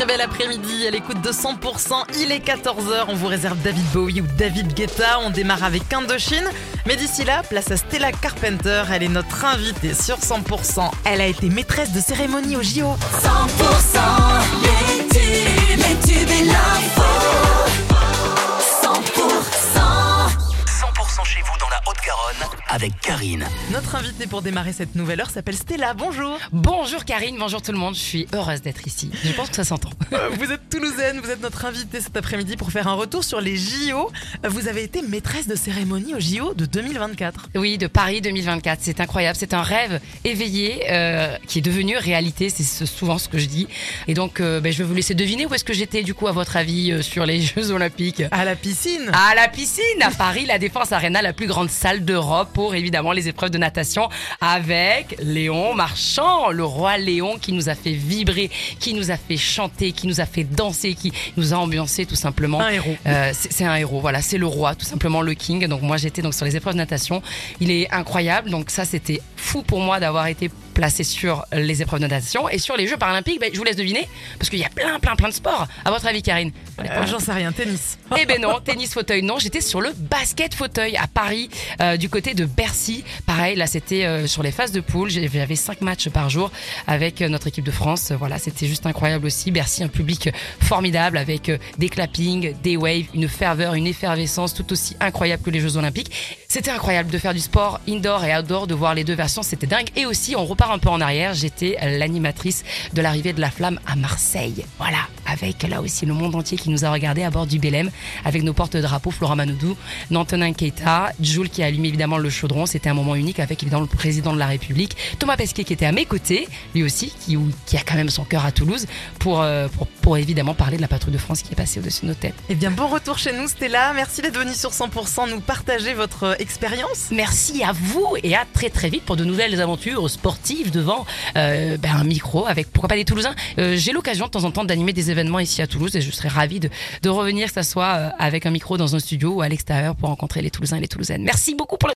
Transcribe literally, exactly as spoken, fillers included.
très bel après-midi à l'écoute de cent pour cent. Il est quatorze heures, on vous réserve David Bowie ou David Guetta. On démarre avec Indochine. Mais d'ici là, place à Stella Carpenter. Elle est notre invitée sur cent pour cent. Elle a été maîtresse de cérémonie au J O. cent pour cent, les tubes, les tubes et l'info. cent pour cent. cent pour cent chez vous dans la Haute-Garonne avec Karine. Notre invitée pour démarrer cette nouvelle heure s'appelle Stella. Bonjour. Bonjour Karine, bonjour tout le monde, je suis heureuse d'être ici. Je pense que ça s'entend. Euh, Vous êtes toulousaine, vous êtes notre invitée cet après-midi pour faire un retour sur les J O. Vous avez été maîtresse de cérémonie au J O de deux mille vingt-quatre. Oui, de Paris deux mille vingt-quatre, c'est incroyable, c'est un rêve éveillé euh, qui est devenu réalité, c'est ce- souvent ce que je dis. Et donc, euh, ben, je vais vous laisser deviner où est-ce que j'étais du coup à votre avis euh, sur les Jeux Olympiques. À la piscine. À la piscine, à Paris, la Défense Arena, la plus grande salle d'Europe pour évidemment les épreuves de natation avec Léon Marchand, le roi Léon qui nous a fait vibrer, qui nous a fait chanter, qui nous a fait danser, qui nous a ambiancé tout simplement. Un héros. Euh, c'est, c'est un héros, voilà, c'est le roi, tout simplement le king. Donc moi j'étais donc sur les épreuves de natation. Il est incroyable, donc ça c'était fou pour moi d'avoir été placé sur les épreuves de natation et sur les Jeux paralympiques. Ben, je vous laisse deviner parce qu'il y a plein, plein, plein de sports. À votre avis, Karine? Euh, J'en sais rien, tennis. Eh ben non, tennis fauteuil, non, j'étais sur le basket fauteuil à Paris, euh, du côté de Bercy. Pareil, là c'était euh, sur les phases de poule, J'ai- j'avais cinq matchs par jour avec euh, notre équipe de France. Voilà, c'était juste incroyable aussi. Bercy, un public formidable avec euh, des clappings, des waves, une ferveur, une effervescence tout aussi incroyable que les Jeux Olympiques. C'était incroyable de faire du sport indoor et outdoor, de voir les deux versions, c'était dingue. Et aussi, on repart un peu en arrière, j'étais l'animatrice de l'arrivée de la flamme à Marseille. Voilà, avec là aussi le monde entier qui nous a regardé à bord du Belém, avec nos porte-drapeaux, Flora Manoudou, Nantonin Keita, Jules qui a allumé évidemment le chaudron. C'était un moment unique avec évidemment le président de la République, Thomas Pesquet qui était à mes côtés, lui aussi, qui, qui a quand même son cœur à Toulouse, pour, euh, pour, pour évidemment parler de la patrouille de France qui est passée au-dessus de nos têtes. Eh bien, bon retour chez nous, Stella. Merci d'être venue sur cent pour cent nous partager votre euh, expérience. Merci à vous et à très très vite pour de nouvelles aventures sportives devant euh, ben, un micro avec pourquoi pas des Toulousains. Euh, j'ai l'occasion de temps en temps d'animer des événements ici à Toulouse et je serais ravie de, de revenir, que ça soit euh, avec un micro dans un studio ou à l'extérieur pour rencontrer les Toulousains et les Toulousaines. Merci beaucoup pour le